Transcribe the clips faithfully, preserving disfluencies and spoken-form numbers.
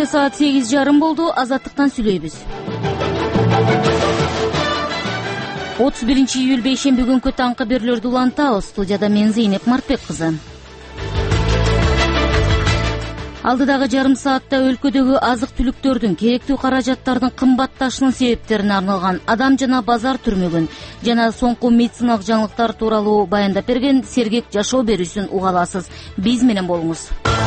саат сегиз жарым болду. Азаттыктан сүйлөйбүз. отуз биринчи июль бейшемби күнкү таңкы берүүлөрдү улантабыз. Студияда мен Зейнеп Мартбек кызы. Алдыдагы жарым саатта өлкөдөгү азык түлүктөрдүн, керектүү каражаттардын кымбатташынын себептерине арналган адам жана базар түрмөгүн жана соңку медициналык жаңылыктар тууралуу баяндап берген Сергек жашоо берүүсүн уга аласыз. Биз менен болуңуз.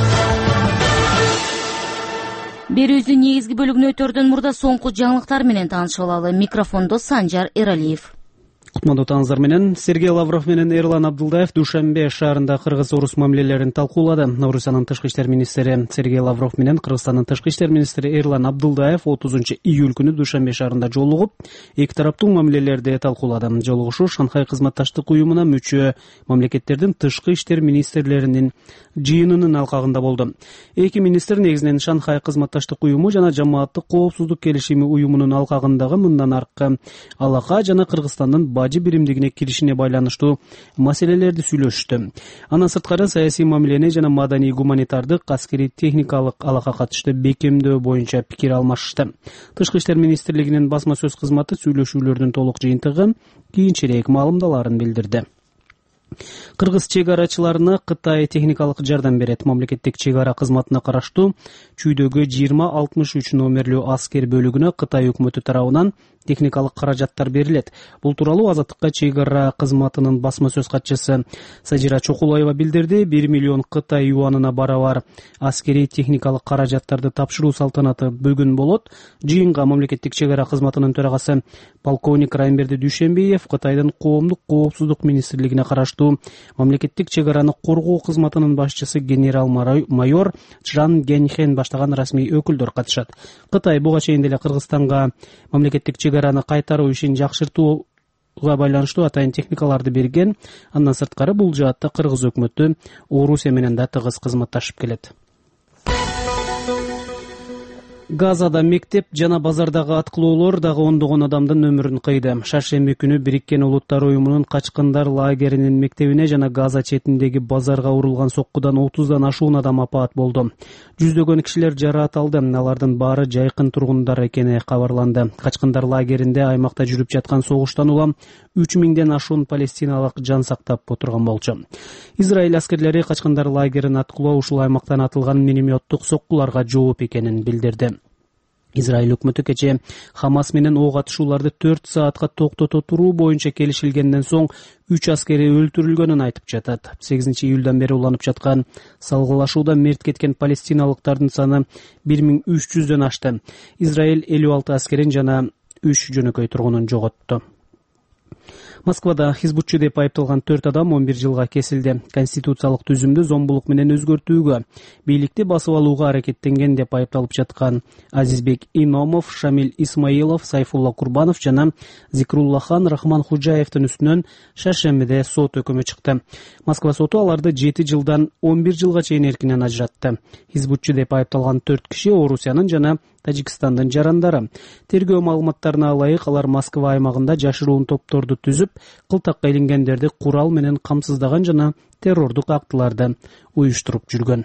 Берүүбүздүн негизги бөлүгүнө өтөрдөн мурда соңку жаңылыктар менен таанышып алалы. Микрофондо Санжар Эралиев. Кутмандуу тааңыңыздар менен. Сергей Лавров менен Эрлан Абдулдаев Душанбе шаарында кыргыз-орус мамилелерин талкуулады. Орусиянын тышкы иштер министри Сергей Лавров менен Кыргызстандын тышкы иштер министри Эрлан Абдулдаев отузунчу июль күнү Душанбе шаарында жолугуп, эки тараптуу мамилелерди талкуулады. Жолугушуу Шанхай кызматташтык уюмуна мүчө мамлекеттердин тышкы иштер министрлеринин жыйынынын алкагында болду. Эки министр негизинен Шанхай кызматташтык уюму жана Жамааттык коопсуздук келишими уюмунун алкагындагы мындан аркы алака жана Кыргызстандын бажы биримдигине киришине байланыштуу маселелерди сүйлөшүштү. Андан сырткары саясий мамилени жана маданий гуманитардык, аскерий техникалык алака катыштуу бекемдөө боюнча пикир алмашышты. Тышкы иштер министрлигинин басма сөз кызматы сүйлөшүүлөрдүн толук жыйынтыгы кийинчерээк маалымдаларын билдирди. Кыргыз чек арачыларына Кытай техникалык жардам берет. Мамлекеттик чек ара кызматына караштуу Чүйдөгү жыйырма алтымыш үч номерлүү аскер бөлүгүнө Кытай өкмөтү тарабынан техникалык каражаттар берилет. Бул тууралуу Азаттыкка чек ара кызматынын басма сөз катчысы Сажира Чокулаева билдирди. бир миллион Кытай юанына барабар аскерий техникалык каражаттарды тапшыруу салтанаты бүгүн болот. Жыйынга мамлекеттик чек ара кызматынын төрагасы полковник Раймберди Дүйшөнбиев, Кытайдын коомдук коопсуздук министрлигине караштуу мамлекеттик чек араны коргоо кызматынын башчысы генерал-майор Чжан Геньхен баштаган расмий өкүлдөр катышат. Кытай буга чейин деле Кыргызстанга мамлекеттик чек араны кайтаруу ишин жакшыртууга байланыштуу атайын техникаларды берген. Андан сырткары бул жаатта Кыргыз өкмөтү Орусия менен да тыгыз кызматташып келет. Газада мектеп жана базардагы аткылоолор дагы ондогон адамдын өмүрүн кыйды. Шаршемби күнү Бириккен Улуттар уюмунун Качкындар лагеринин мектебине жана Газа четиндеги базарга урулган соккудан отуздан ашуун адам апаат болду. Жүздөгөн кишилер жараат алды. Алардын баары жайкын тургундар экени кабарланды. Качкындар лагеринде аймакта жүрүп жаткан согуштан улам үч миңден ашуун палестиналык жан сактап отурган болчу. Израиль аскерлери Качкындар лагерин аткылоо ушул аймактан атылган минометтук соккуларга жооп экенин билдирди. Израиль өкмөтү кечээ Хамас менен ок атышууларды төрт саатка токтото туруу боюнча келишилгенден соң үч аскери өлтүрүлгөнүн айтып жатат. сегизинчи июлдан бери уланып жаткан салгылашууда мерт кеткен палестиналыктардын саны бир миң үч жүздөн ашты. Израиль элүү алты аскерин жана үч жөнөкөй тургунун жоготту. Москвада хизбутчу деп айыпталган төрт адам он бир жылга кесилди. Конституциялык түзүмдү зомбулук менен өзгөртүүгө, бийликти басып алууга аракеттенген деп айыпталып жаткан Азизбек Иномов, Шамил Исмаилов, Сайфулла Курбанов жана Зикруллахан Рахманхужаевдин үстүнөн шаршембиде сот өкүмү чыкты. Москва соту аларды жети жылдан он бир жылга чейин эркинен ажыратты. Хизбутчу деп айыпталган төрт киши Орусиянын жана Тажикстандын жарандары. Тергөө маалыматтарына ылайык алар Москва аймагында жашыруун топторду түзүп, кылтакка илингендерди курал менен камсыздаган жана террордук актыларды уюштуруп жүргөн.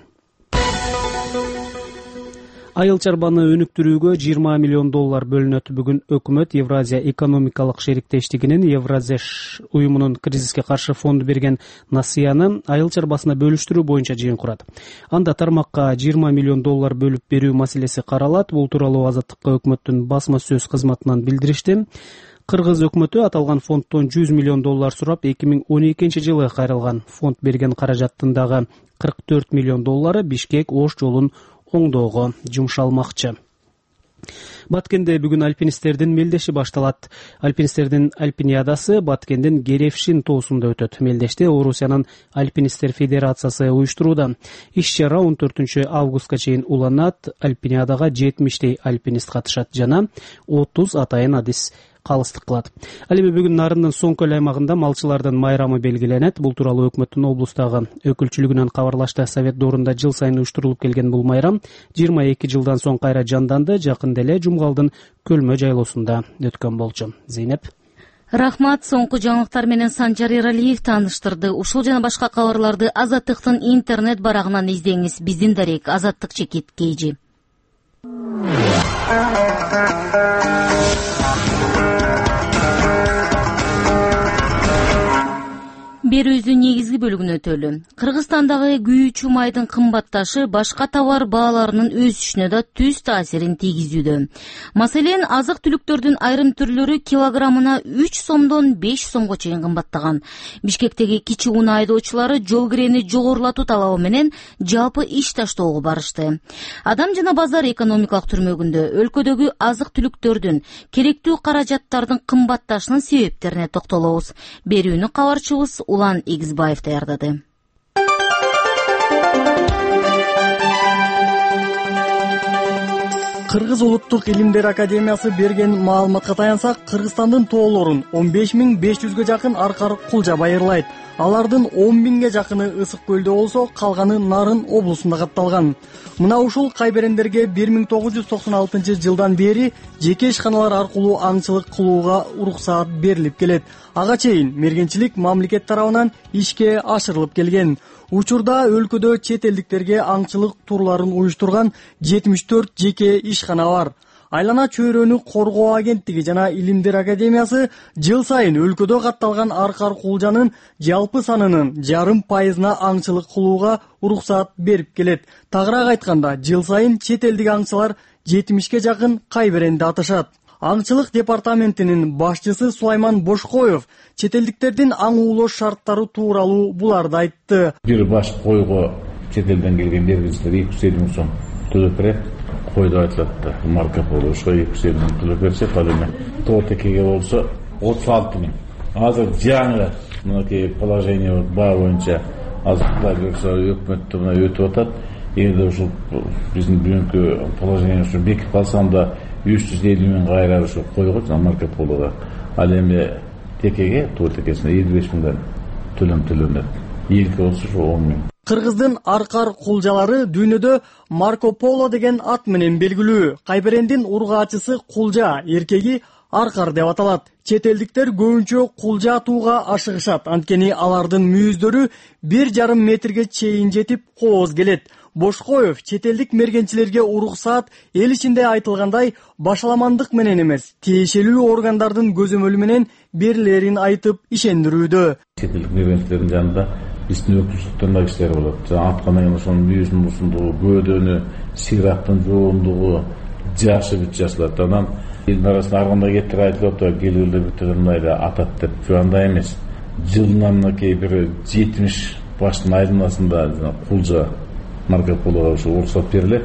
Айыл чарбаны өнүктүрүүгө жыйырма миллион доллар бөлүнөт. Бүгүн өкмөт Евразия экономикалык шериктештигинин Евразеш уюмунун кризиске каршы фонду берген насыяны айыл чарбасына бөлүштүрүү боюнча жыйын курат. Анда тармакка жыйырма миллион доллар бөлүп берүү маселеси каралат. Бул тууралуу Азаттыкка өкмөттүн басма сөз кызматынан билдиришти. Кыргыз өкмөтү аталган фонддон жүз миллион доллар сурап, эки миң он экинчи жылы кайрылган. Фонд берген каражаттын дагы кырк төрт миллион доллары Бишкек-Ош жолун оңдоого жумшалмакчы. Баткенде бүгүн альпинисттердин мелдеши башталат. Альпинисттердин альпиниадасы Баткендин Геревшин тоосунда өтөт. Мелдеште Орусиянын альпинисттер федерациясы уюштурууда. Иш-чара он төртүнчү августка чейин уланат. Альпиниадага жетимиштей альпинист катышат жана отуз атайын адис калыстык кылат. Ал эми бүгүн Нарындын Соңкөл аймагында малчылардын майрамы белгиленет. Бул тууралуу өкмөттүн облустагы өкүлчүлүгүнөн кабарлашты. Совет доорунда жыл сайын уюштурулуп келген бул майрам жыйырма эки жылдан соң кайра жанданды. Жакын деле Жумгалдын Көлмө жайлоосунда өткөн болчу. Зейнеп. Рахмат. Соңку жаңылыктар менен Санжар Эралиев тааныштырды. Ушул жана башка кабарларды Азаттыктын интернет барагынан издеңиз. Биздин дарек Азаттык чекит кей жи. Берүүбүздүн негизги бөлүгүнө өтөлү. Кыргызстандагы күйүүчү майдын кымбатташы башка товар бааларынын өсүшүнө да түз таасирин тийгизүүдө. Маселен, азык-түлүктөрдүн айрым түрлөрү килограммына үч сомдон беш сомго чейин кымбаттаган. Бишкектеги кичи унаа айдоочулары жол кирени жогорулатуу талабы менен жалпы иш таштоого барышты. Адам жана базар экономикалык түрмөгүндө өлкөдөгү азык-түлүктөрдүн, керектүү каражаттардын кымбатташынын себептерине токтолобуз. Берүүнү кабарчыбыз Улан Игизбаев даярдады. Кыргыз улуттук илимдер академиясы берген маалыматка таянсак, Кыргызстандын тоолорун он беш миң беш жүзгө жакын аркар кулжа байырлайт. Алардын он миңге жакыны Ысык көлдө болсо, калганы Нарын облусунда катталган. Мына ушул кайберендерге бир миң тогуз жүз токсон алтынчы жылдан бери жеке ишканалар аркылуу аңчылык кылууга уруксаат берилип келет. Ага чейин мергенчилик мамлекет тарабынан ишке ашырылып келген. Учурда өлкөдө чет элдиктерге аңчылык турларын уюштурган жетимиш төрт жеке ишкана бар. Айлана чөйрөнү коргоо агенттиги жана Илимдер академиясы жыл сайын өлкөдө катталган аркар кулжанын жалпы санынын жарым пайызына аңчылык кылууга уруксаат берип келет. Тагыраак айтканда, жыл сайын чет элдик аңчылар жетимишке жакын кайберенди атышат. Аңчылык департаментинин башчысы Сулайман Бошкоев чет элдиктердин аң уулоо шарттары тууралуу буларды айтты. Бир баш койго чет элден келген бергизилер эки жүз элүү миң сом төлөп берет. Койду айтылат, марка болу, ошо эки жүз элүү миң төлөп берсе, ал эми тоотекеге болсо отуз алты миң. Азыр жаңы мынакей положение бар боюнча азыктар көрсө өкмөттө мына өтүп атат. Эгерде ушул биздин бүгүнкү положение ушу бекип калсам да үч жүз элүү миң кайра ушу койго марка болуга. Ал эми текеге, тоотекесине элүү беш миңдан төлөм төлөнөт. Элке болсо ушу он миң. Кыргыздын аркар кулжалары дүйнөдө Марко Поло деген ат менен белгилүү. Кайберендин ургаачысы кулжа, эркеги аркар деп аталат. Чет элдиктер көбүнчө кулжа атууга ашыгышат, анткени алардын мүйүздөрү бир жарым метрге чейин жетип кооз келет. Бошкоев чет элдик мергенчилерге уруксаат эл ичинде айтылгандай башаламандык менен эмес, тиешелүү органдардын көзөмөлү менен берилерин айтып ишендирүүдө. Чет элдик мергенчилердин жанында биздин өкүлчүлүктөн да кишилер болот. Жана аткандан кийин ошонун мүйүзүнүн узундугу, гөөдөнү, сыйрактын жоондугу жакшы бүт жасалат. Анан элдин арасында ар кандай кеттер айтылып атат, келгиле бүттүрмөйдө атат деп. Андай эмес. Жылынан мынакей бир жетимиш баштын айдынасында кулжа марка Полого ушу уруксат берилет.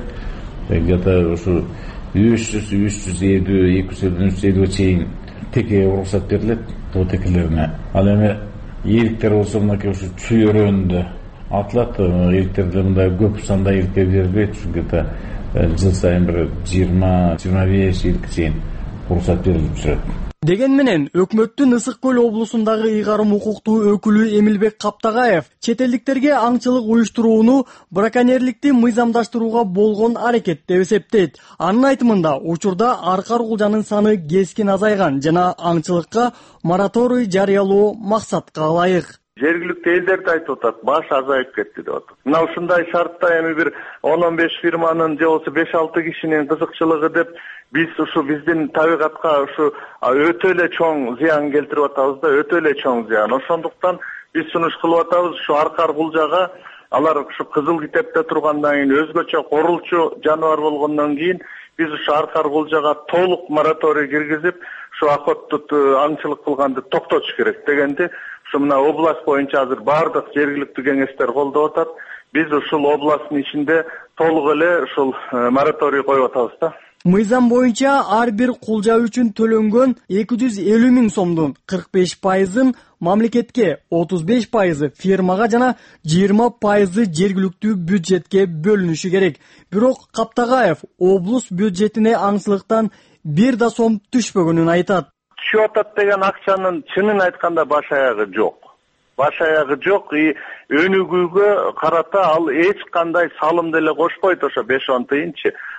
Где-то ушу үч жүз, үч жүз элүү, эки жүз элүү, үч жүз элүүгө чейин текеге уруксат берилет, тоо текелерине. Ал эми эликтер болсо мынакей ушу чөйрөндө атылат. Эликтерде мындай көп санда эликке берилбейт. Где-то жыл сайын бир жыйырма, жыйырма беш эликке чейин уруксат берилип жүрөт. Деген менен өкмөттүн Ысык көл облусундагы ыйгарым укуктуу өкүлү Эмилбек Каптагаев чет элдиктерге аңчылык уюштурууну браконьерликти мыйзамдаштырууга болгон аракет деп эсептейт. Анын айтымында, учурда аркар кулжанын саны кескин азайган жана аңчылыкка мораторий жарыялоо максатка ылайык. Жергиликтүү элдер да айтып атат, баш азайып кетти деп атат. Мына ушундай шартта эми бир он он беш фирманын же болбосо беш алты кишинин кызыкчылыгы деп биз ушу биздин табигатка ушу өтө эле чоң зыян келтирип атабыз да, өтө эле чоң зыян. Ошондуктан биз сунуш кылып атабыз ушу аркар кулжага. Алар ушу кызыл китепте тургандан кийин, өзгөчө корулчу жаныбар болгондон кийин биз ушу аркар кулжага толук мораторий киргизип, ушу охотту аңчылык кылганды токтотуш керек дегенди ушу мына область боюнча азыр бардык жергиликтүү кеңештер колдоп атат. Биз ушул областтын ичинде толук эле ушул мораторий коюп атабыз да. Мыйзам боюнча ар бир кулжа үчүн төлөнгөн эки жүз элүү миң сомдун кырк беш пайызын мамлекетке, отуз беш пайызы фирмага жана жыйырма пайызы жергиликтүү бюджетке бөлүнүшү керек. Бирок Каптагаев облус бюджетине аңчылыктан бир да сом түшпөгөнүн айтат. Түшүп атат деген акчанын чынын айтканда баш аягы жок. Баш аягы жок. Өнүгүүгө карата ал эч кандай салым деле кошпойт, ошо беш он тыйынчы.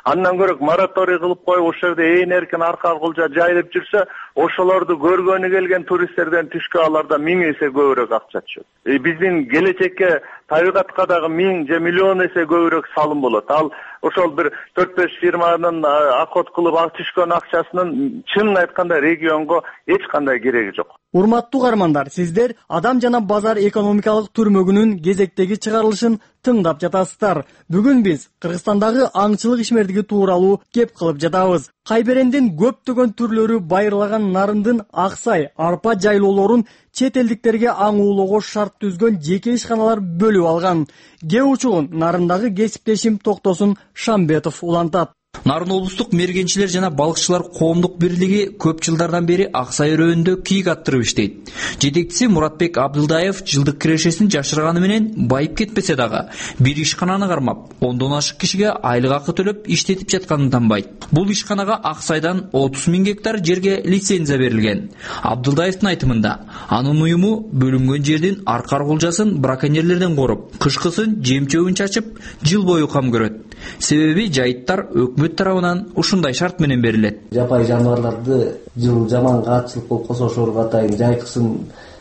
Андан көрө мораторий кылып коюп ошол жерде ээн эркин арка кулжа жайылып жүрсө, ошолорду көргөнү келген туристтерден түшкө аларда миң эсе көбүрөөк акча түшөт. E, биздин келечекке табигатка дагы миң же миллион эсе көбүрөөк салым болот. Ал ошол бир төрт беш фирманын акот кылып түшкөн акчасынын чынын айтканда регионго эч кандай кереги жок. Урматтуу каармандар, сиздер Адам жана базар экономикалык түрмөгүнүн кезектеги чыгарылышын тыңдап жатасыздар. Бүгүн биз Кыргызстандагы аңчылык ишмердиги тууралуу кеп кылып жатабыз. Кайберендин көптөгөн түрлөрү байырлаган нарындын аксай, арпа жайлоолорун чет элдиктерге аңуулоого шарт түзгөн жеке ишканалар бөлүп алган. Кээ учугун нарындагы кесиптешим Токтосун Шамбетов улантат. Нарын облустук мергенчилер жана балыкчылар коомдук бирлиги көп жылдардан бери Аксай өрөөнүндө кийик аттырып иштейт. Жетекчиси Муратбек Абдылдаев жылдык кирешесин жашырганы менен байып кетпесе дагы, бир ишкананы кармап, ондон ашык кишиге айлык акы төлөп иштетип жатканын танбайт. Бул ишканага Аксайдан отуз миң гектар жерге лицензия берилген. Абдылдаевдин айтымында, анын уюму бөлүнгөн жердин аркар кулжасын браконьерлерден коруп, кышкысын жем-чөбүн чачып, жыл бою кам көрөт. Себеби жайыттар өкмөт тарабынан ушундай шарт менен берилет. Жапай жаныбарларды жыл жаман каатчылык болуп калса ошого атайын жайкысын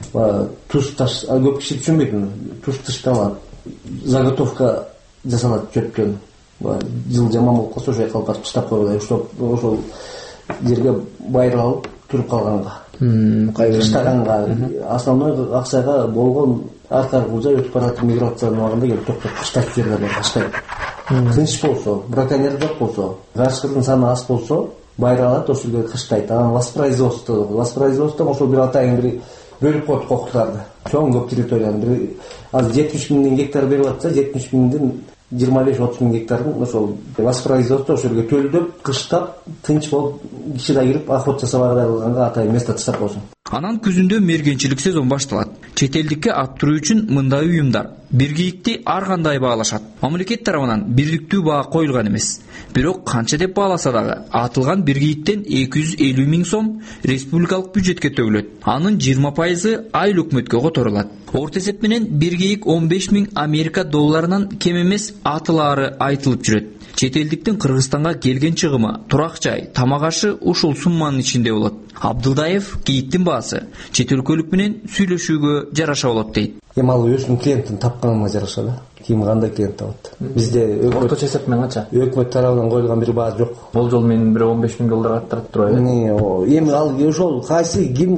туш таш көп киши түшүнбөйт. Туш тышталат, заготовка жасалат чөптөн. Жыл жаман болуп калса ошо калып таштап коюлат. Ошол жерге байыралып туруп калганга. Кайраганга основной Аксайга болгон аркар кулжа өтүп баратып миграциянын убагында келип токтоп таштайт жерлерди таштайт. Тынч болсо, браконьер жок болсо, кашкырдын саны аз болсо, байралат, ошол жерге таштайт. Анан воспроизводство, воспроизводство ошол бир атайын бир бөлүп коет кокуктарды. Чоң көп территорияны бир азыр жетимиш миң гектар берип атса, жетимиш миңдин жыйырма беш отуз миң гектардын ошол воспроизводство ошол жерге төлдөп, кыштап, тынч болуп, киши да кирип охота жасабагандай кылганга атайын место таштап койсун. Анан күзүндө мергенчилик сезон башталат. Чет элдикке аттыруу үчүн мындай уюмдар бир кийикти ар кандай баалашат. Мамлекет тарабынан бирдиктүү баа коюлган эмес. Бирок канча деп бааласа дагы, атылган бир кийиктен эки жүз элүү миң сом республикалык бюджетке төгүлөт. Анын жыйырма пайызы айыл өкмөткө которулат. Орто эсеп менен бир кийик он беш миң Америка долларынан кем эмес атылаары айтылып жүрөт. Чет элдиктин Кыргызстанга келген чыгымы, турак жай, тамак ашы ушул сумманын ичинде болот. Абдылдаев кийиктин баасы чет өлкөлүк менен сүйлөшүүгө жараша болот дейт. Эми ал өзүнүн клиентин тапканына жараша да. Ким кандай клиент табат. Бизде орточо эсеп менен канча? Өкмөт тарабынан коюлган бир баа жок. Болжол менен бир он беш миң доллар аттырып турабы? Эми ал ошол кайсы ким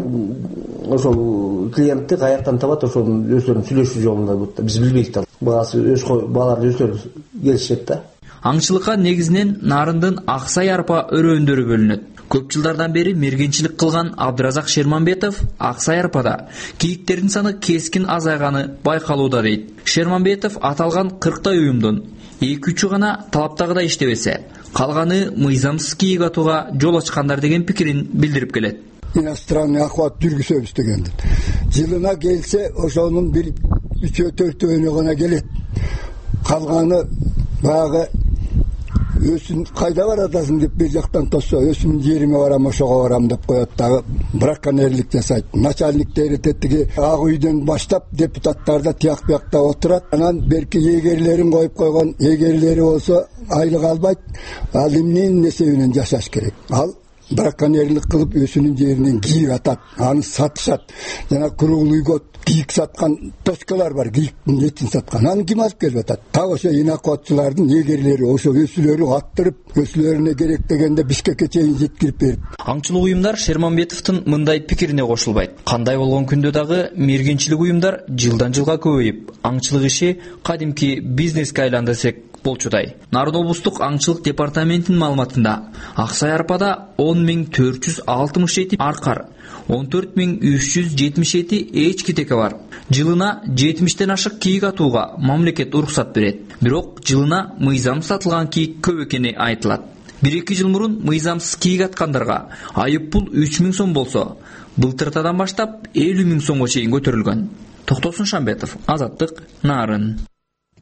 ошол клиентти каяктан табат, ошол өздөрүнүн сүйлөшүү жолунда болот да. Биз билбейт ал. Баасы өз баалар өздөрү келишет да. Аңчылыкка негизинен нарындын Аксай арпа өрөөндөрү бөлүнөт. Көп жылдардан бери мергенчилик кылган Абдыразак Шерманбетов Аксай арпада кийиктердин саны кескин азайганы байкалууда дейт. Шерманбетов аталган кырктай уюмдун эки үчү гана талаптагыдай иштебесе, калганы мыйзамсыз кийик атууга жол ачкандар деген пикирин билдирип келет. Иностранный охват жүргүзөбүз дегендин. Жылына келсе, ошонун бир үчөө төртөөнү гана келет. Калганы баягы өсүн кайда баратасың деп бир жактан тосо, өсүн жериме барам, ошого барам деп коет дагы браконьерлик жасайт. Начальниктери тетиги ак үйдөн баштап депутаттарда тияк биякта отурат. Анан берки эгерлерин коюп койгон, эгерлери болсо айлык албайт. Ал эмненин эсебинен жашаш керек? Ал браконьерлик кылып өсүнүн жеринен кийик атат, аны сатышат. Жана круглый год кийик саткан точкалар бар, кийиктин этин саткан. Аны ким алып келип атат? Так ошо инакотчулардын эгерлери, ошо өсүлөрү аттырып, өсүлөрүнө керек дегенде Бишкекке чейин жеткирип берип. Аңчылык уюмдар Шерманбетовдун мындай пикирине кошулбайт. Кандай болгон күндө дагы мергенчилик уюмдар жылдан жылга көбөйүп, аңчылык иши кадимки бизнеске айланды десек болчудай. Нарын облустук аңчылык департаментинин маалыматында Аксай арпада он миң төрт жүз алтымыш жети аркар, он төрт миң үч жүз жетимиш жети эч китеке бар. Жылына жетимиштен ашык кийик атууга мамлекет уруксат берет. Бирок жылына мыйзамсыз атылган кийик көп экени айтылат. бир эки жыл мурун мыйзамсыз кийик аткандарга айып пул үч миң сом болсо, былтыртадан баштап элүү миң сомго чейин көтөрүлгөн. Токтосун Шамбетов, Азаттык, Нарын.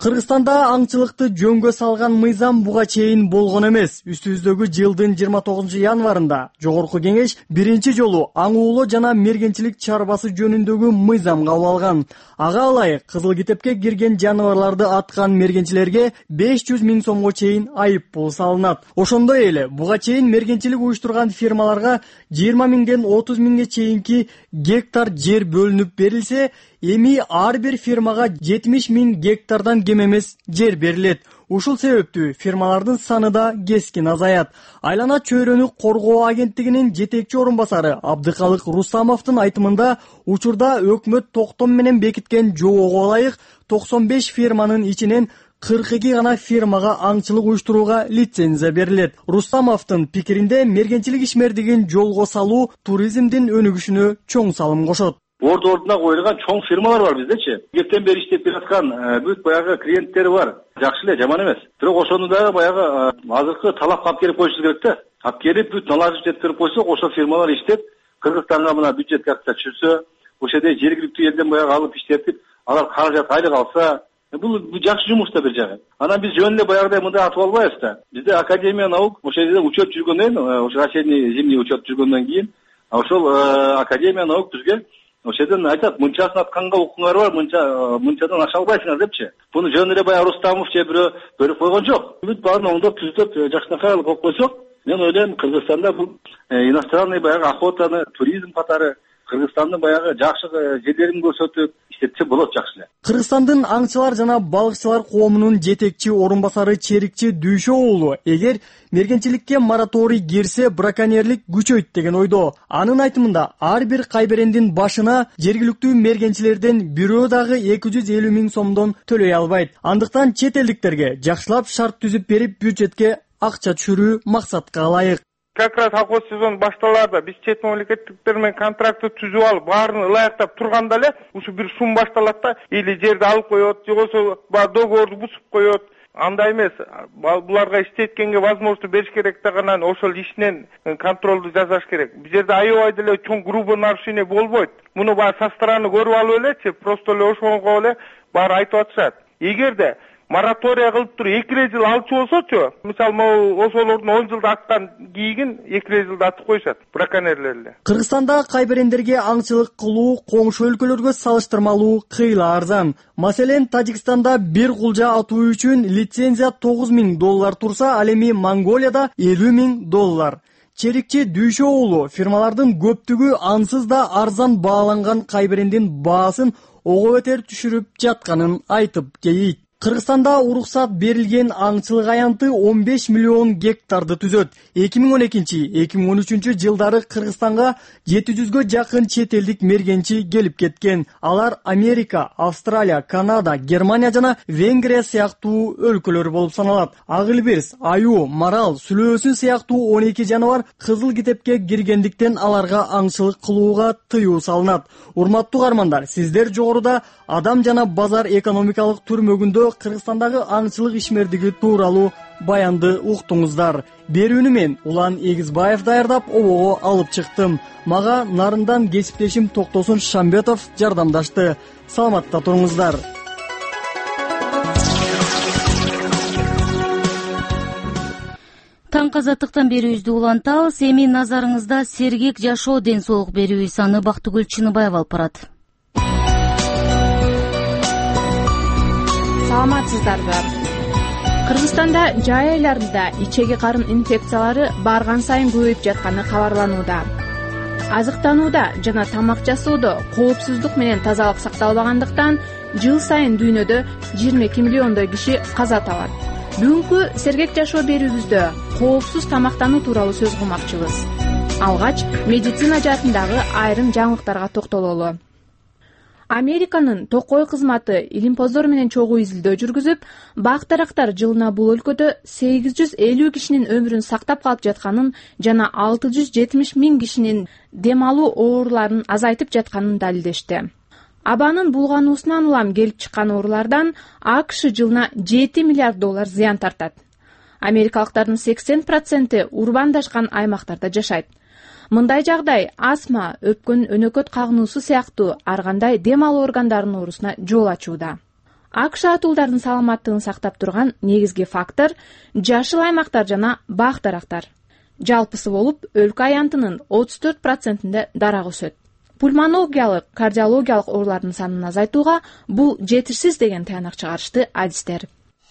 Кыргызстанда аңчылыкты жөнгө салган мыйзам буга чейин болгон эмес. Үстүбүздөгү жылдын жыйырма тогузунчу январында Жогорку Кеңеш биринчи жолу аң уулоо жана мергенчилик чарбасы жөнүндөгү мыйзам кабыл алган. Ага ылайык Кызыл китепке кирген жаныбарларды аткан мергенчилерге беш жүз миң сомго чейин айып пул салынат. Ошондой эле буга чейин мергенчилик уюштурган фирмаларга жыйырма миңден отуз миңге чейинки гектар жер бөлүнүп берилсе, эми ар бир фирмага жетимиш миң гектардан кем эмес жер берилет. Ушул себептүү фирмалардын саны да кескин азаят. Айлана чөйрөнү коргоо агенттигинин жетекчи орун басары Абдыкалык Рустамовдун айтымында учурда өкмөт токтом менен бекиткен жобого ылайык токсон беш фирманын ичинен кырк эки гана фирмага аңчылык уюштурууга лицензия берилет. Рустамовдун пикиринде мергенчилик ишмердигин жолго салуу туризмдин өнүгүшүнө чоң салым кошот. Орду ордуна коюлган чоң фирмалар бар биздечи. Кептен бери иштеп келаткан бүт баягы клиенттери бар. Жакшы эле, жаман эмес. Бирок ошону дагы баягы азыркы талапка алып келип койушубуз керек да. Алып келип бүт налажып жеткирип койсок, ошо фирмалар иштеп, Кыргызстанга мына бюджет акча түшүрсө, ошо жерде жергиликтүү элден баягы алып иштетип, алар каражат айлык алса, бул жакшы жумуш да бир жагы. Анан биз жөн эле баягыдай мындай атып албайбыз да. Бизде Академия наук ошол жерде учет жүргөндөн, ошо осенний зимний учет жүргөндөн кийин, ошол Академия наук бизге ошол жерден айтат, мынчасын атканга укуңар бар, мынча мынчадан аша албайсыңар депчи. Буну жөн эле баягы Рустамов же бирөө бөлүп койгон жок. Бүт баарын оңдоп түзүп, жакшынакай алып коюп койсок, мен ойлойм Кыргызстанда бул иностранный баягы охотаны, туризм катары Кыргызстандын баягы жакшы жерлерин көрсөтүп иштетсе болот жакшы эле. Кыргызстандын аңчылар жана балыкчылар коомунун жетекчи орун басары Черикчи Дүйшө уулу эгер мергенчиликке мораторий кирсе, браконьерлик күчөйт деген ойдо. Анын айтымында ар бир кайберендин башына жергиликтүү мергенчилерден бирөө дагы эки жүз элүү миң сомдон төлөй албайт. Андыктан чет элдиктерге жакшылап шарт түзүп берип бюджетке акча түшүрүү максатка ылайык. Как раз охот сезон башталарда биз чет мамлекеттиктер менен контрактты түзүп алып, баарын ылайыктап турганда эле ушу бир шум башталат да, или жерди алып коет, же болбосо договорду бузуп коет. Андай эмес, буларга иштеткенге возможность бериш керек дагы, ошол ишинен контролду жасаш керек. Бул жерде аябай деле чоң грубо нарушение болбойт. Муну баары со стороны көрүп алып элечи, просто эле ошого эле баары айтып атышат. Эгерде моратория кылып туруп эки эле жыл алчу болсочу, мисалы могу ошолордун он жылда аткан кийигин эки эле жылда атып коюшат браконьерлер эле. Кыргызстанда кайберендерге аңчылык кылуу коңшу өлкөлөргө салыштырмалуу кыйла арзан. Маселен, Тажикстанда бир кулжа атуу үчүн лицензия тогуз миң доллар турса, ал эми Монголияда элүү миң доллар. Черикчи Дүйшө уулу фирмалардын көптүгү ансыз да арзан бааланган кайберендин баасын ого бетер түшүрүп жатканын айтып кейийт. Кыргызстанда уруксат берилген аңчылык аянты он беш миллион гектарды түзөт. эки миң он экинчи — эки миң он үчүнчү жылдары Кыргызстанга жети жүзгө жакын чет элдик мергенчи келип кеткен. Алар Америка, Австралия, Канада, Германия жана Венгрия сыяктуу өлкөлөр болуп саналат. Агылбирс, аюу, марал, сүлөөсүн сыяктуу он эки жаныбар Кызыл китепке киргендиктен аларга аңчылык кылууга тыюу салынат. Урматтуу каармандар, сиздер жогоруда адам жана базар экономикалык түрмөгүндө Кыргызстандагы аңчылык ишмердиги тууралуу баянды уктуңуздар. Берүүнү мен Улан Эгизбаев даярдап, обого алып чыктым. Мага нарындан кесиптешим Токтосун Шамбетов жардамдашты. Саламатта туруңуздар. Таң казаттыктан берүүбүздү улантабыз. Эми назарыңызда сергек жашоо ден соолук берүү саны Бактыгүл Чыныбаева алып барат. Саламатсыздарбы. Кыргызстанда жай айларында ичеги карын инфекциялары барган сайын көбөйүп жатканы кабарланууда. Азыктанууда жана тамак жасоодо коопсуздук менен тазалык сакталбагандыктан жыл сайын дүйнөдө жыйырма эки миллиондой киши каза табат. Бүгүнкү сергек жашоо берүүбүздө коопсуз тамактануу тууралуу сөз кылмакчыбыз. Алгач медицина жаатындагы айрым жаңылыктарга токтололу. Американын токой кызматы илимпоздор менен чогуу изилдөө жүргүзүп, бак-дарактар жылына бул өлкөдө сегиз жүз элүү кишинин өмүрүн сактап калып жатканын жана алты жүз жетимиш миң кишинин дем алуу ооруларын азайтып жатканын далилдешти. Абанын булгануусунан улам келип чыккан оорулардан АКШ жылына жети миллиард доллар зыян тартат. Америкалыктардын сексен проценти урбандашкан аймактарда жашайт. Мындай жагдай астма, өпкөн өнөкөт кагынуусу сыяктуу ар кандай дем алуу органдарынын оорусуна жол ачууда. акш атуулдардын саламаттыгын сактап турган негизги фактор жашыл аймактар жана бак дарактар. Жалпысы болуп, өлкө аянтынын отуз төрт процентинде дарак өсөт. Пульмонологиялык, кардиологиялык оорулардын санын азайтууга бул жетишсиз деген таянак чыгарышты адистер.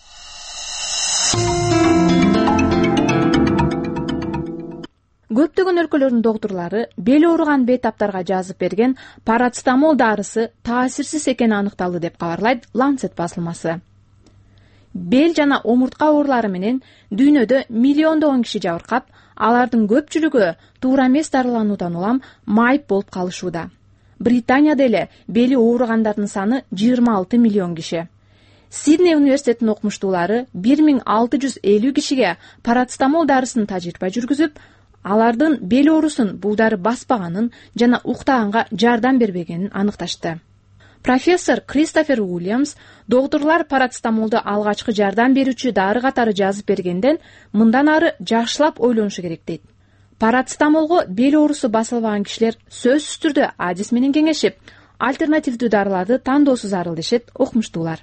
Көптөгөн өлкөлөрдүн доктурлары бели ооруган бейтаптарга жазып берген парацетамол дарысы таасирсиз экени аныкталды деп кабарлайт Lancet басылмасы. Бел жана омуртка оорулары менен дүйнөдө миллиондогон киши жабыркап, алардын көпчүлүгү туура эмес дарылануудан улам майып болуп калышууда. Британияда эле бели ооругандардын саны жыйырма алты миллион киши. Сидней университетинин окумуштуулары бир миң алты жүз элүү кишиге парацетамол дарысын тажрыйба жүргүзүп, алардын бел оорусун бул дары баспаганын жана уктаганга жардам бербегенин аныкташты. Профессор Кристофер Уильямс доктурлар парацетамолду алгачкы жардам берүүчү дары катары жазып бергенден мындан ары жакшылап ойлонушу керек дейт. Парацетамолго бел оорусу басылбаган кишилер сөзсүз түрдө адис менен кеңешип, альтернативдүү дарыларды тандоосу зарыл дешет окумуштуулар.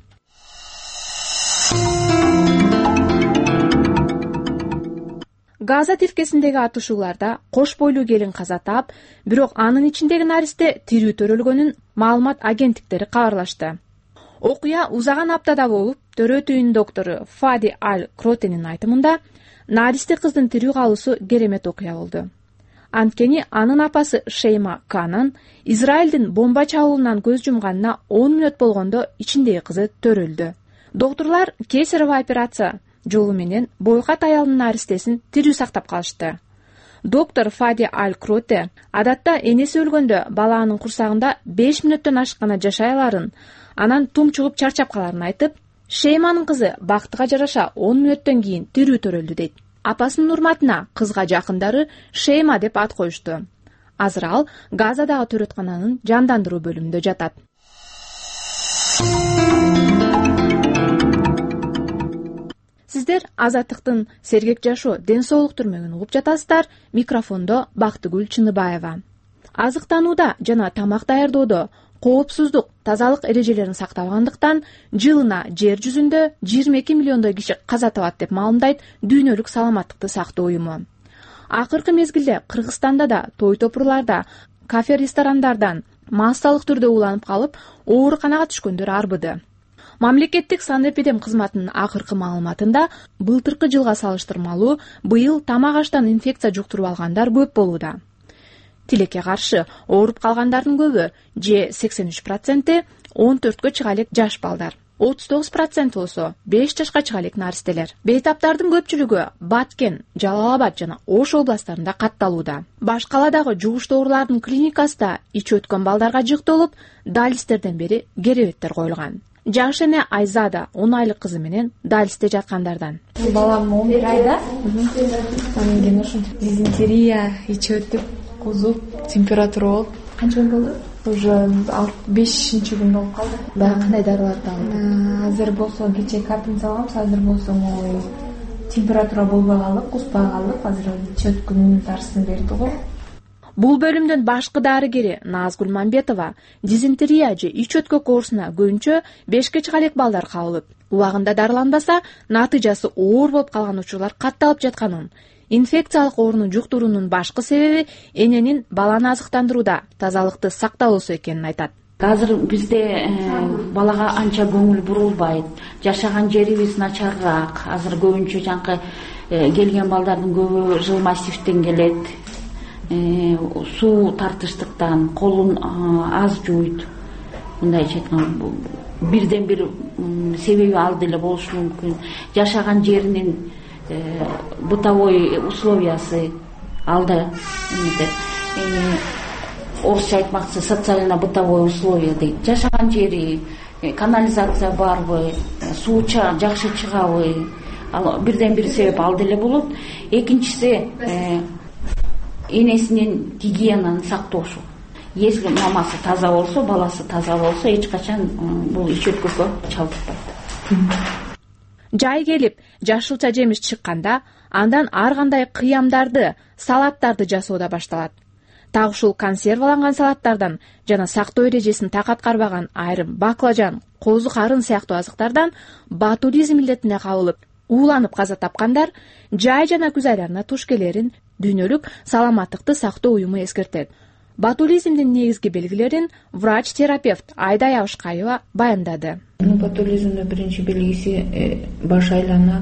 Газа тилкесиндеги атышууларда кош бойлуу келин каза таап, бирок анын ичиндеги наристе тирүү төрөлгөнүн маалымат агенттиктери кабарлашты. Окуя узаган аптада болуп, төрө түйүнүн доктору Фади Аль-Кротенин айтымында, наристе кыздын тирүү калуусу керемет окуя болду. Анткени анын апасы Шейма Канан Израилдин бомба чабуулунан көз жумганына он мүнөт болгондо ичиндеги кызы төрөлдү. Доктурлар кесарево операция жолу менен бойкат аялдын наристесин тирүү сактап калышты. Доктор Фади Аль-Кроте адатта энеси өлгөндө баланын курсагында беш мүнөттөн ашык гана жашай аларын, анан тумчугуп чарчап каларын айтып, Шейманын кызы бактыга жараша он мүнөттөн кийин тирүү төрөлдү дейт. Апасынын урматына кызга жакындары Шейма деп ат коюшту. Азыр ал Газадагы төрөткананын жандандыруу бөлүмүндө жатат. Сиздер Азаттыктын Сергек жашоо ден соолук түрмөгүн угуп жатасыздар. Микрофондо Бактыгүл Чыныбаева. Азыктанууда жана тамак даярдоодо коопсуздук, тазалык эрежелерин сактабагандыктан жылына жер жүзүндө жыйырма эки миллиондой киши каза табат деп маалымдайт Дүйнөлүк саламаттыкты сактоо уюму. Акыркы мезгилде Кыргызстанда да той топурларда, кафе-ресторандардан массалык түрдө уланып калып, ооруканага түшкөндөр арбыды. Мамлекеттик санэпидем кызматынын акыркы маалыматында былтыркы жылга салыштырмалуу быйыл тамак аштан инфекция жуктуруп алгандар көп болууда. Тилекке каршы ооруп калгандардын көбү же сексен үч проценти он төрткө чыга элек жаш балдар, отуз тогуз процент болсо беш жашка чыга элек наристелер. Бейтаптардын көпчүлүгү Баткен, Жалал Абад жана Ош областтарында катталууда. Баш калладагы жугуштуу оорулардын клиникасы да ич өткөн балдарга жыктолуп, далистерден бери керебеттер коюлган. Жакшене Айзада он айлык кызы менен далисте жаткандардан. Балам он бир айда. Анан кийин ошо дизентерия, ич өтүп, кузуп, температура болуп. Канча күн болду? Уже бешинчи күн болуп калды. Дагы кандай дарыларды алдың? Азыр болсо кечээ капин салгам, азыр болсо могу температура болбой калып, куспай калып, азыр ич өткөн дарысын берди го. Бул бөлүмдүн башкы дарыгери Назгүл Мамбетова дизентерия же ич өткөк оорусуна көбүнчө бешке чыга элек балдар кабылып, убагында дарыланбаса, натыйжасы оор болуп калган учурлар катталып жатканын, инфекциялык ооруну жуктуруунун башкы себеби эненин баланы азыктандырууда тазалыкты сакталуусу экенин айтат. Азыр бизде балага анча көңүл бурулбайт, жашаган жерибиз начарраак. Азыр көбүнчө жанкы келген балдардын көбү жыл массивден келет. Суу тартыштыктан колун аз жууйт. Мындайча айтканда бирден бир себеби ал деле болушу мүмкүн. Жашаган жеринин бытовой условиясы алда орусча айтмакчы социально-бытовой условия дейт. Жашаган жери, канализация барбы, суу жакшы чыгабы, бирден бир себеп ал деле болот. Экинчиси энесинин гигиенаны сактоосу. Если мамасы таза болсо, баласы таза болсо, эч качан бул ич өткөккө чалдыкпайт. Жай келип, жашылча жемиш чыкканда, андан ар кандай кыямдарды, салаттарды жасоодо башталат. Так ушул консерваланган салаттардан жана сактоо эрежесин так аткарбаган айрым баклажан, козу карын сыяктуу азыктардан ботулизм илетине кабылып ууланып каза тапкандар жай жана күз айларына туш келерин Дүйнөлүк саламаттыкты сактоо уюму эскертет. Ботулизмдин негизги белгилерин врач-терапевт Айда Ябышкаева баяндады. Ботулизмдин биринчи белгиси баш айланат,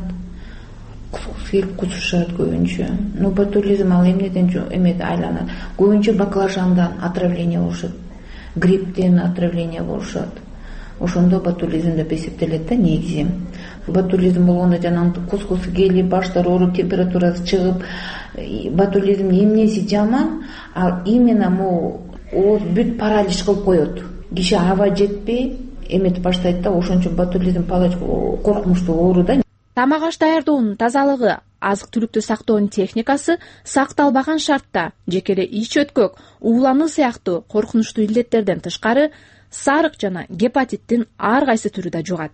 кускус келип кусушат көбүнчө. Ну ботулизм ал эмнеден эмет айланат? Көбүнчө баклажандан отравление болушат, грипптен отравление болушат. Ошондо ботулизм деп эсептелет да негизи. Ботулизм болгондо жана кускусу келип, баштар ооруп, температурасы чыгып, ботулизм эмнеси жаман? Ал именно могу ооз бүт паралич кылып коет. Киши аба жетпей эметип баштайт да, ошон үчүн ботулизм коркунучтуу оору да. Тамак аш даярдоонун тазалыгы, азык-түлүктү сактоонун техникасы сакталбаган шартта жеке эле ич өткөк, уулануу сыяктуу коркунучтуу илеттерден тышкары сарык жана гепатиттин ар кайсы түрү да жугат.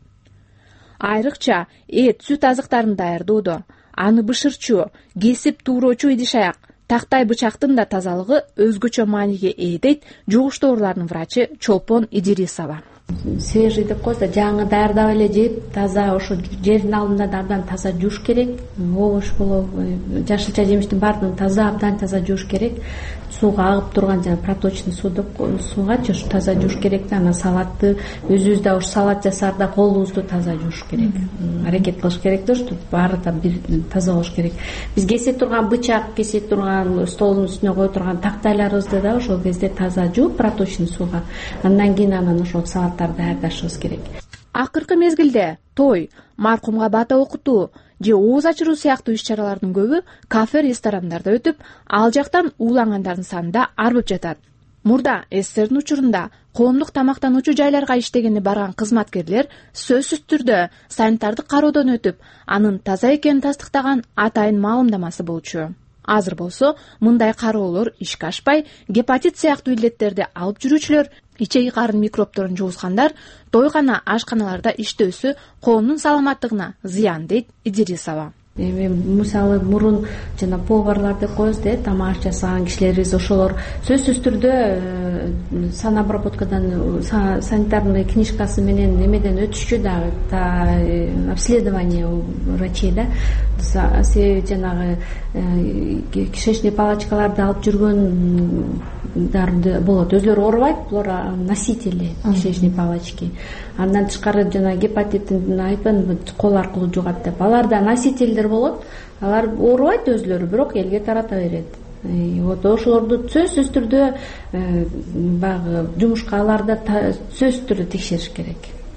Айрыкча эт, сүт азыктарын даярдоодо аны бышырчу, кесип туурочу идиш-аяк, тактай бычактын да тазалыгы өзгөчө мааниге ээ дейт жугуштуу оорулардын врачы Чолпон Идирисова. Свежий деп коебуз да, жаңы даярдап эле жеп, таза ошо жердин алдында да абдан таза жууш керек. Овощ болобу, жашылча жемиштин баардыгын таза, абдан таза жууш керек. Сууга агып турган жана проточный суу деп сугачы ушу таза жууш керек да. Анан салатты өзүбүз да ушу салат жасаарда колубузду таза жууш керек. Аракет кылыш керек да, ушу баары да бир таза болуш керек. Биз кесе турган бычак, кесе турган столдун үстүнө кое турган тактайларыбызды да ошол кезде таза жууп проточный сууга, андан кийин анан ошол салаттарды даярдашыбыз керек. Акыркы мезгилде той, маркумга бата окутуу же ооз ачыруу сыяктуу иш-чаралардын көбү кафе, ресторандарда өтүп, ал жактан уулангандардын саны да арбып жатат. Мурда СССРдин учурунда коомдук тамактануучу жайларга иштегени барган кызматкерлер сөзсүз түрдө санитардык кароодон өтүп, анын таза экенин тастыктаган атайын маалымдамасы болчу. Азыр болсо мындай кароолор ишке ашпай, гепатит сыяктуу илеттерди алып жүрүүчүлөр, ичеги карын микробторун жугузгандар тойкана, ашканаларда иштөөсү коомдун саламаттыгына зыян, дейт Идирисова. Эми мисалы мурун жана поварлар деп коебуз да, тамак жасаган кишилерибиз ошолор сөзсүз түрдө санобработкадан, санитарный книжкасы менен немеден өтүшчү дагы, обследование врачей да, себеби жанагы кишечный палочкаларды алып жүргөндар болот. Өзлөрү оорубайт, булар носители кишечной палочки. Андан тышкары жана гепатиттин айтпадымбы, кол аркылуу жугат деп. Аларда носительдер болот. Алар оорубайт өзлөрү, бирок элге тарата берет. Вот ошолорду сөзсүз түрдө баягы жумушкаларда сөзсүз түрдө текшериш керек.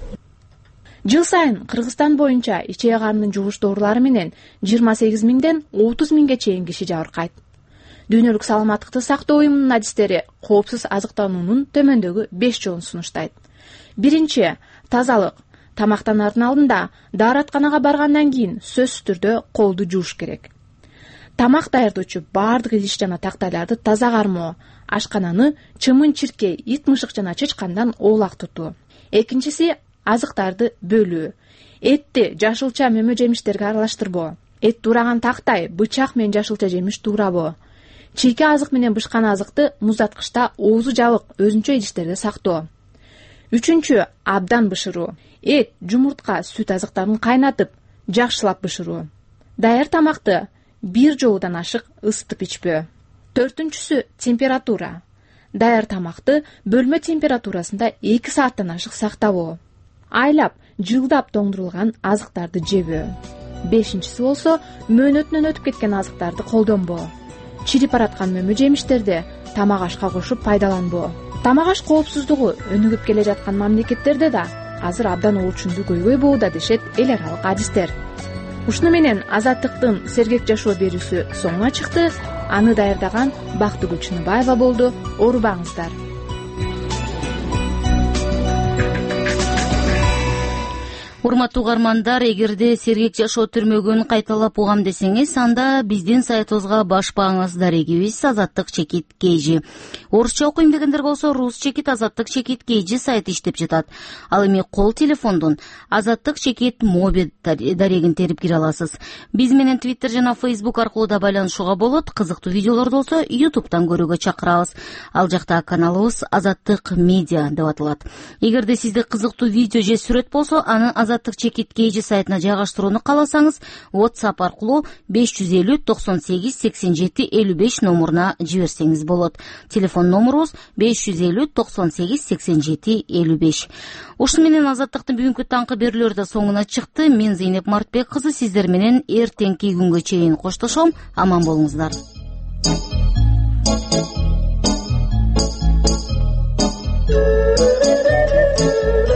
Жыл сайын Кыргызстан боюнча ичеги карындын жугуштуу оорулары менен жыйырма сегиз миңден отуз миңге чейин киши жабыркайт. Дүйнөлүк саламаттыкты сактоо уюмунун адистери коопсуз азыктануунун төмөндөгү беш жолун сунуштайт. Биринчи, тазалык. Тамактанардын алдында, дааратканага баргандан кийин сөзсүз түрдө колду жууш керек. Тамак даярдоочу баардык идиш жана тактайларды таза кармоо, ашкананы чымын-чиркей, ит-мышык жана чычкандан оолак тутуу. Экинчиси, азыктарды бөлүү. Этти жашылча мөмө жемиштерге аралаштырбоо. Эт туураган тактай, бычак менен жашылча жемиш туурабоо. Чийки азык менен бышкан азыкты муздаткычта оозу жабык өзүнчө идиштерде сактоо. Үчүнчү, абдан бышыруу. Эт, жумуртка, сүт азыктарын кайнатып, жакшылап бышыруу. Даяр тамакты бир жолудан ашык ысытып ичпөө. Төртүнчүсү, температура. Даяр тамакты бөлмө температурасында эки сааттан ашык сактабоо. Айлап, жылдап тоңдурулган азыктарды жебөө. Бешинчиси болсо, мөөнөтүнөн өтүп кеткен азыктарды колдонбоо. Чирип бараткан мөмө жемиштерди тамак ашка кошуп пайдаланбоо. Тамак аш коопсуздугу өнүгүп келе жаткан мамлекеттерде да азыр абдан орчунду көйгөй болууда, дешет эл аралык адистер. Ушуну менен Азаттыктын сергек жашоо берүүсү соңуна чыкты. Аны даярдаган Бактыгүл Чыныбаева болду. Оорубаңыздар. урматтуу угармандар, эгерде сергек жашоо түрмөгүн кайталап угам десеңиз, анда биздин сайтыбызга башпаңыз дарегибиз азаттык чекит kg. Орусча окуйм дегендер болсо, рус чекит азаттык чекит kg сайты иштеп жатат. Ал эми кол телефондон азаттык чекит моби дарегин терип кире аласыз. Биз менен Twitter жана Facebook аркылуу да байланышууга болот. Кызыктуу видеолорду болсо YouTube'дан көрүүгө чакырабыз. Ал жакта каналыбыз Азаттык медиа деп аталат. Эгерде сизде кызыктуу видео же сүрөт болсо, аны азаттык чекит kg сайтына жайгаштырууну кааласаңыз, WhatsApp аркылуу беш жүз элүү токсон сегиз сексен жети элүү беш номуруна жиберсеңиз болот. Телефон номурубуз беш жүз элүү токсон сегиз сексен жети элүү беш. Ушуну менен азаттыктын бүгүнкү таңкы берүүлөрү да соңуна чыкты. Мен Зейнеп Мартбек кызы сиздер менен эртеңки күнгө чейин коштошом. Аман болуңуздар.